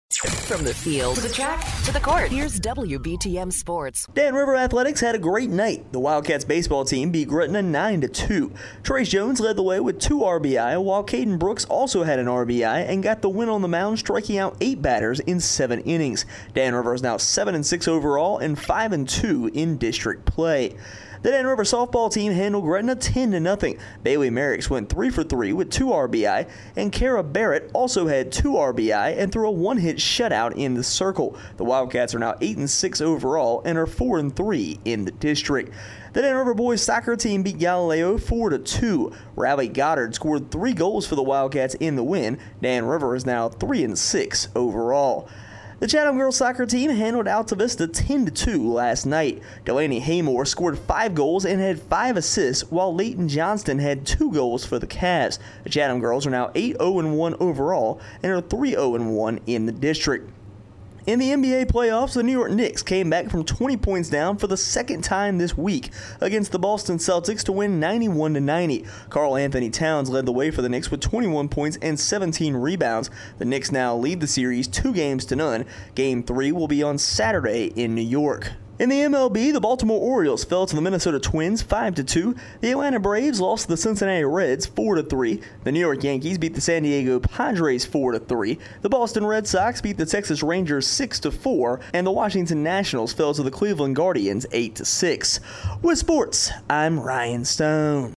From the field to the track to the court, here's WBTM Sports. Dan River Athletics had a great night. The Wildcats baseball team beat Gretna 9-2. Trace Jones led the way with 2 RBI, while Caden Brooks also had an RBI and got the win on the mound, striking out 8 batters in 7 innings. Dan River is now 7-6 overall and 5-2 in district play. The Dan River softball team handled Gretna 10-0. Bailey Merricks went 3 for 3 with 2 RBI, and Kara Barrett also had 2 RBI and threw a 1-hit shutout in the circle. The Wildcats are now 8-6 overall and are 4-3 in the district. The Dan River boys soccer team beat Galileo 4-2. Riley Goddard scored 3 goals for the Wildcats in the win. Dan River is now 3-6 overall. The Chatham girls soccer team handled Alta Vista 10-2 last night. Delaney Haymore scored 5 goals and had 5 assists, while Leighton Johnston had 2 goals for the Cavs. The Chatham girls are now 8-0-1 overall and are 3-0-1 in the district. In the NBA playoffs, the New York Knicks came back from 20 points down for the second time this week against the Boston Celtics to win 91-90. Karl Anthony Towns led the way for the Knicks with 21 points and 17 rebounds. The Knicks now lead the series 2-0. Game 3 will be on Saturday in New York. In the MLB, the Baltimore Orioles fell to the Minnesota Twins 5-2. The Atlanta Braves lost to the Cincinnati Reds 4-3. The New York Yankees beat the San Diego Padres 4-3. The Boston Red Sox beat the Texas Rangers 6-4, and the Washington Nationals fell to the Cleveland Guardians 8-6. With sports, I'm Ryan Stone.